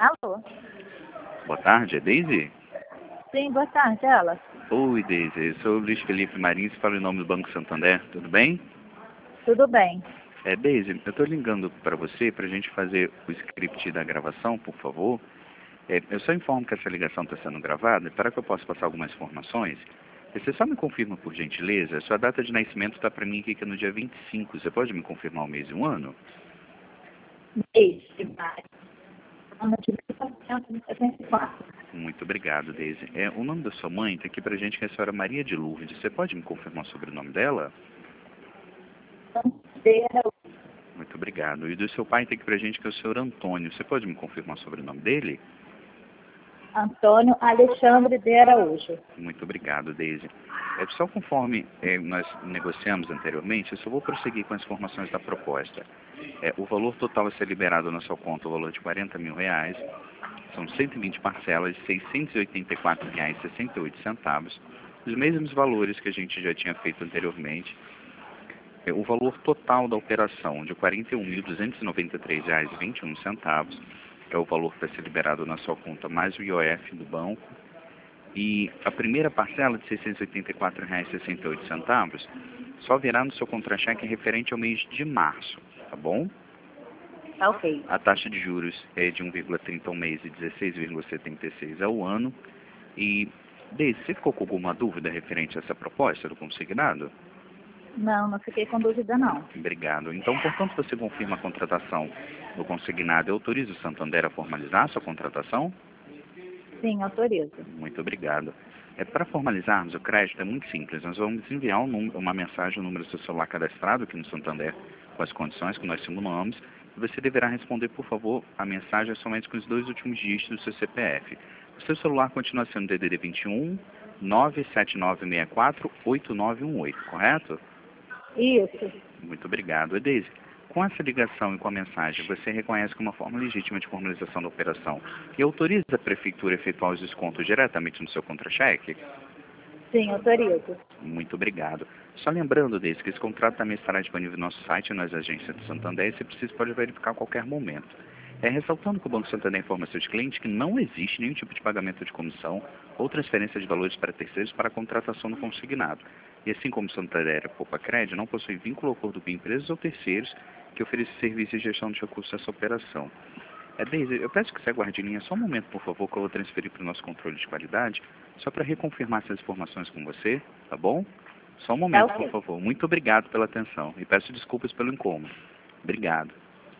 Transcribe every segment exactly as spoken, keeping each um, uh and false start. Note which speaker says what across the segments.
Speaker 1: Alô?
Speaker 2: Boa tarde, é Deise?
Speaker 1: Sim, boa tarde, ela.
Speaker 2: Oi, Deise. Eu sou o Luiz Felipe Marins, falo em nome do Banco Santander. Tudo bem?
Speaker 1: Tudo bem.
Speaker 2: É, Deise, eu estou ligando para você para a gente fazer o script da gravação, por favor. É, eu só informo que essa ligação está sendo gravada, para que eu possa passar algumas informações. Você só me confirma, por gentileza, sua data de nascimento está para mim aqui que é no dia vinte e cinco. Você pode me confirmar o mês e o ano?
Speaker 1: Mês de maio. Ano de mil novecentos e setenta e quatro.
Speaker 2: Muito obrigado, Deise. É, o nome da sua mãe está aqui para a gente, que é a senhora Maria de Lourdes. Você pode me confirmar sobre o nome dela?
Speaker 1: Bandeira,
Speaker 2: Muito obrigado. E do seu pai tem aqui pra gente que é o senhor Antônio. Você pode me confirmar sobre o nome dele?
Speaker 1: Antônio Alexandre de Araújo.
Speaker 2: Muito obrigado, Deise. É, só conforme é, nós negociamos anteriormente, eu só vou prosseguir com as informações da proposta. É, o valor total a ser liberado na sua conta é o valor de quarenta mil reais. São cento e vinte parcelas de seiscentos e oitenta e quatro reais e sessenta e oito centavos. Os mesmos valores que a gente já tinha feito anteriormente. É, o valor total da operação de quarenta e um mil duzentos e noventa e três reais e vinte e um centavos é o valor que vai ser liberado na sua conta mais o I O F do banco. E a primeira parcela de seiscentos e oitenta e quatro reais e sessenta e oito centavos só virá no seu contra-cheque referente ao mês de março, tá bom?
Speaker 1: Tá ok.
Speaker 2: A taxa de juros é de um vírgula trinta ao mês e dezesseis vírgula setenta e seis ao ano. E, Deise, você ficou com alguma dúvida referente a essa proposta do consignado?
Speaker 1: Não, não fiquei com dúvida, não.
Speaker 2: Obrigado. Então, portanto, você confirma a contratação do consignado e autoriza o Santander a formalizar a sua contratação?
Speaker 1: Sim, autorizo.
Speaker 2: Muito obrigado. É, para formalizarmos o crédito é muito simples. Nós vamos enviar um número, uma mensagem no número do seu celular cadastrado aqui no Santander com as condições que nós simulamos. E você deverá responder, por favor, a mensagem somente com os dois últimos dígitos do seu C P F. O seu celular continua sendo D D D vinte e um, nove sete nove seis quatro, oito nove um oito, correto?
Speaker 1: Isso.
Speaker 2: Muito obrigado. Deise, com essa ligação e com a mensagem, você reconhece como uma forma legítima de formalização da operação e autoriza a Prefeitura a efetuar os descontos diretamente no seu contra-cheque?
Speaker 1: Sim, autorizo.
Speaker 2: Muito obrigado. Só lembrando, Deise, que esse contrato também estará disponível no nosso site, nas agências do Santander, e se precisa pode verificar a qualquer momento. É, ressaltando que o Banco Santander informa seus clientes que não existe nenhum tipo de pagamento de comissão ou transferência de valores para terceiros para a contratação do consignado. E assim como o Santander Poupa Crédito, não possui vínculo ou acordo com empresas ou terceiros que oferecem serviços de gestão de recursos dessa operação. É, Deise, eu peço que você aguarde em linha só um momento, por favor, que eu vou transferir para o nosso controle de qualidade, só para reconfirmar essas informações com você, tá bom? Só um momento,
Speaker 1: Tá ok.
Speaker 2: por favor. Muito obrigado pela atenção e peço desculpas pelo incômodo. Obrigado.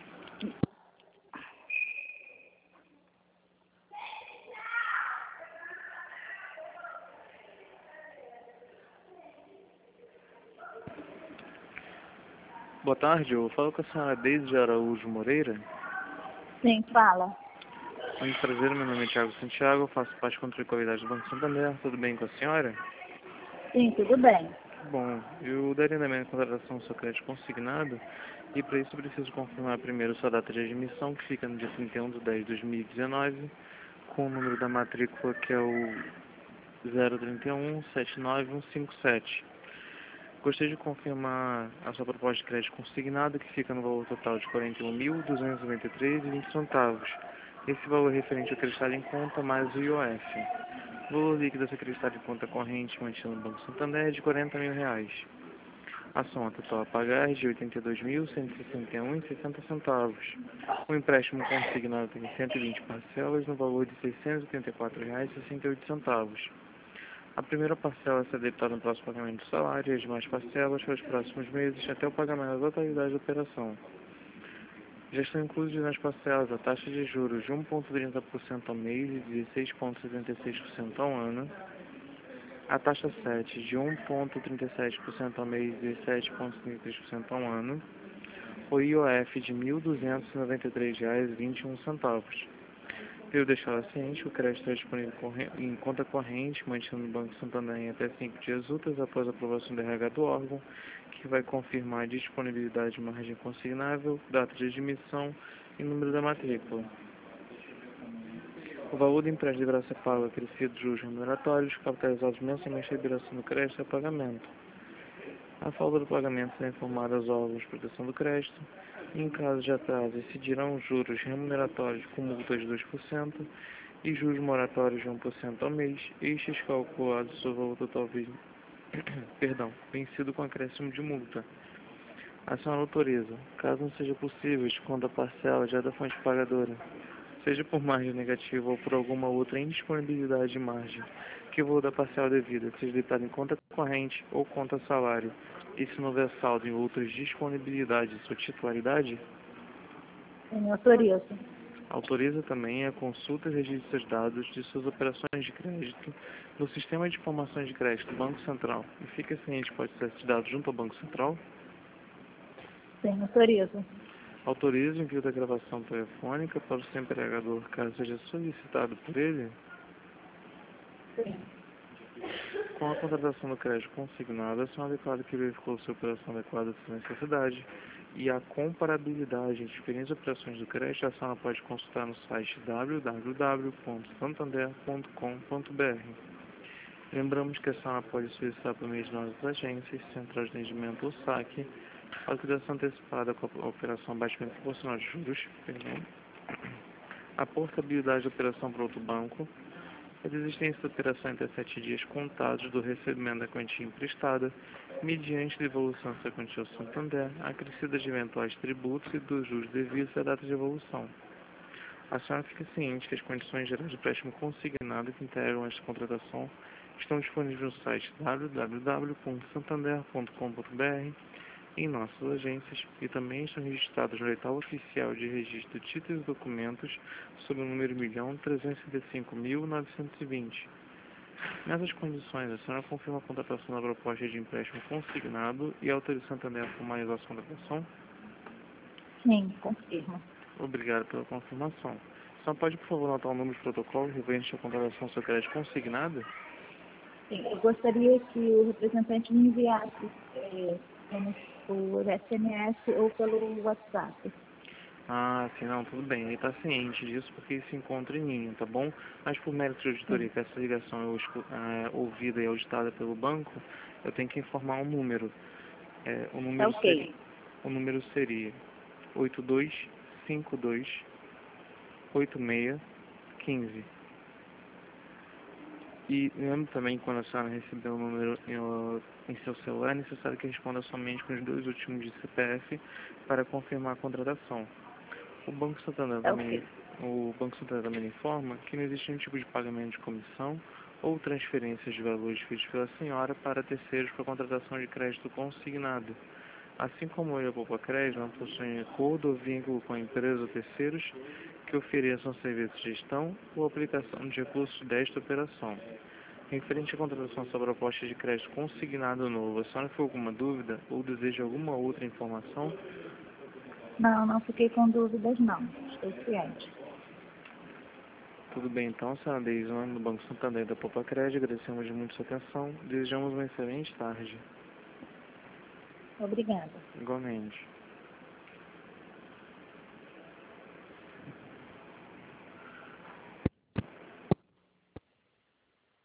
Speaker 3: Boa tarde, eu falo com a senhora Deise Araújo Moreira.
Speaker 1: Sim, fala.
Speaker 3: Muito prazer, meu nome é Thiago Santiago, eu faço parte do controle de qualidade do Banco Santander. Tudo bem com a senhora?
Speaker 1: Sim, tudo bem.
Speaker 3: Bom, eu daria andamento à contratação do seu crédito consignado e para isso eu preciso confirmar primeiro sua data de admissão, que fica no dia trinta e um de dez de dois mil e dezenove, com o número da matrícula que é o zero três um sete nove um cinco sete. Gostaria de confirmar a sua proposta de crédito consignado, que fica no valor total de quarenta e um mil duzentos e noventa e três reais e vinte centavos. Esse valor é referente ao acreditado em conta mais o I O F. O valor líquido a ser acreditado em conta corrente mantido no Banco Santander é de quarenta mil reais. A soma total a pagar é de oitenta e dois mil cento e sessenta e um reais e sessenta centavos. O empréstimo consignado tem cento e vinte parcelas no valor de seiscentos e oitenta e quatro reais e sessenta e oito centavos. A primeira parcela será debitada no próximo pagamento do salário e as demais parcelas para os próximos meses até o pagamento da totalidade da operação. Já estão inclusos nas parcelas a taxa de juros de um vírgula trinta por cento ao mês e dezesseis vírgula setenta e seis por cento ao ano, a taxa sete de um vírgula trinta e sete por cento ao mês e dezessete vírgula setenta e três por cento ao ano, o I O F de mil duzentos e noventa e três reais e vinte e um centavos. Eu deixar ciente que o crédito está disponível em conta corrente, mantido no Banco Santander em até cinco dias úteis após a aprovação do R H do órgão, que vai confirmar a disponibilidade de margem consignável, data de admissão e número da matrícula. O valor do empréstimo deverá ser pago acrescido de juros remuneratórios, capitalizados mensalmente a liberação do crédito a pagamento. A falta do pagamento será informada aos órgãos de proteção do crédito, Em caso de atraso, incidirão juros remuneratórios com multas de dois por cento e juros moratórios de um por cento ao mês, estes calculados sobre o valor total vi- perdão, vencido com acréscimo de multa. A senhora autoriza, caso não seja possível, desconto a parcela já da fonte pagadora, seja por margem negativa ou por alguma outra indisponibilidade de margem, que o valor da parcela devida seja debitado em conta corrente ou conta salário, e se não houver saldo em outras disponibilidades de sua titularidade,
Speaker 1: Sim, autorizo.
Speaker 3: autoriza também a consulta e registro dos dados de suas operações de crédito no Sistema de Informações de Crédito do Banco Central e fica ciente que pode ser esses dados junto ao Banco Central.
Speaker 1: Sim, autorizo.
Speaker 3: Autoriza o envio da gravação telefônica para o seu empregador, caso seja solicitado por ele.
Speaker 1: Sim.
Speaker 3: Com a contratação do crédito consignado, a senhora declara que verificou sua operação adequada à sua necessidade e a comparabilidade entre diferentes operações do crédito, a senhora pode consultar no site w w w ponto santander ponto com ponto b r. Lembramos que a senhora pode solicitar por meio de nossas agências, Central de Atendimento ou saque, a liquidação antecipada com a operação abatimento proporcional de juros, perdão, a portabilidade da operação para outro banco, a desistência da operação em até sete dias contados do recebimento da quantia emprestada, mediante devolução da quantia ao Santander, acrescida de eventuais tributos e dos juros devidos à data de evolução. A senhora fica ciente que as condições gerais de empréstimo consignado que integram esta contratação estão disponíveis no site w w w ponto santander ponto com ponto b r, em nossas agências, e também estão registrados no edital oficial de registro de títulos e documentos sob o número um milhão trezentos e setenta e cinco mil novecentos e vinte. Nessas condições, a senhora confirma a contratação da proposta de empréstimo consignado e autoriza o Santander a formalizar a sua contratação?
Speaker 1: Sim, confirmo.
Speaker 3: Obrigado pela confirmação. A senhora pode, por favor, anotar o número de protocolo referente à contratação do seu crédito consignado?
Speaker 1: Sim, eu gostaria que o representante me enviasse é, por S M S ou pelo WhatsApp.
Speaker 3: Ah, sim, não, tudo bem. Ele está ciente disso porque ele se encontra em linha, tá bom? Mas por mérito de auditoria, que essa ligação é escu- é ouvida e auditada pelo banco, eu tenho que informar um número. É, o número
Speaker 1: Tá
Speaker 3: seria,
Speaker 1: ok.
Speaker 3: o número seria oito dois cinco dois oito seis um cinco. E lembro também que quando a senhora receber o número em, em seu celular, é necessário que responda somente com os dois últimos de C P F para confirmar a contratação. O Banco Santander
Speaker 1: Tá
Speaker 3: também,
Speaker 1: ok.
Speaker 3: o Banco Santander também informa que não existe nenhum tipo de pagamento de comissão ou transferências de valores feitos pela senhora para terceiros para contratação de crédito consignado. Assim como eu e a Poupa Crédito não possuem acordo ou vínculo com a empresa ou terceiros que ofereçam serviços de gestão ou aplicação de recursos desta operação. Referente à contratação da proposta de crédito consignado novo, a senhora ficou com alguma dúvida ou deseja alguma outra informação?
Speaker 1: Não, não fiquei com dúvidas não. Estou ciente.
Speaker 3: Tudo bem, então, senhora Deise, em nome do Banco Santander e da Poupa Crédito, agradecemos muito sua atenção. Desejamos uma excelente tarde.
Speaker 1: Obrigada.
Speaker 3: Igualmente.